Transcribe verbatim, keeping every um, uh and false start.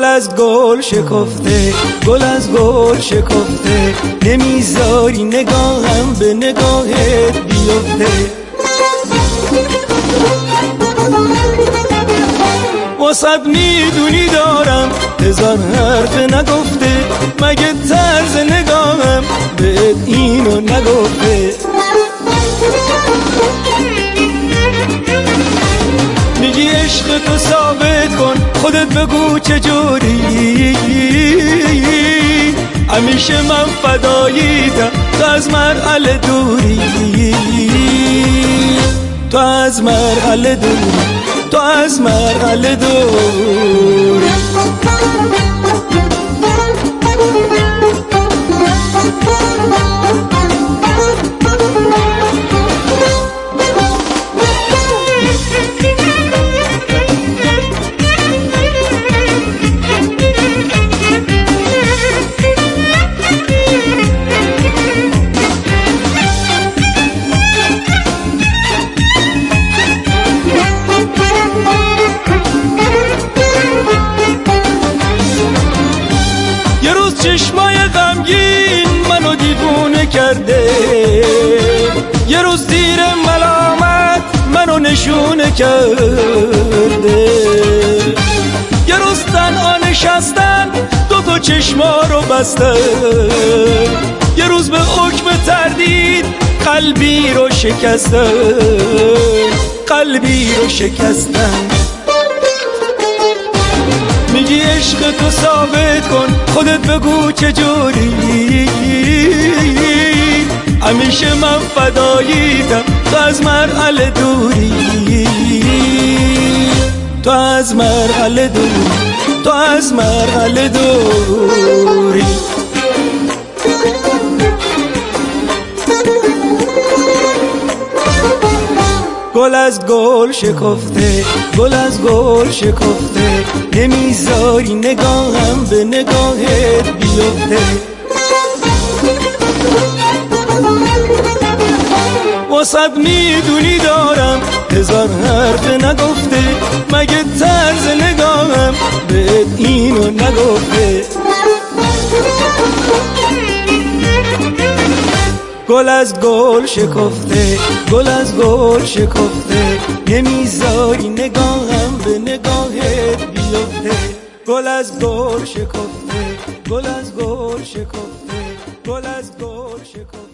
گل از گل شکفته، گل از گل شکفته، نمیذاری نگاهم به نگاهت بیفته. واسد میدونی دارم هزار حرف نگفته، مگه طرز نگاهم بهت اینو نگفته؟ میگی عشق تو ثابت کن، خودت بگو چجوری. همیشه من فداییدم، تو از مرحله دوری، تو از مرحله دوری، تو از مرحله دوری. چشمای غمگین منو دیوونه کرده، یه روز زیر ملامت منو نشونه کرده، یه روز تنها نشستن دو تا چشما رو بستن، یه روز به حکم تردید قلبی رو شکستن، قلبی رو شکستن. میگی عشق تو ثابت کن، خودت بگو چجوری. همیشه من فداییدم، تو از مرحله دوری، تو از مرحله دوری، تو از مرحله دوری. گل از گل شکفته، گل از گل شکفته، نمیذاری نگاهم به نگاهت بیفته. واسد میدونی دارم هزار حرف نگفته، مگه طرز نگاهم بهت اینو نگفته؟ گل از گل شکفته، گل از گل شکفته، نمیذاری نگاهم به نگاهت بیفته. گل از گل شکفته، گل از گل شکفته، گل از گل شکفته.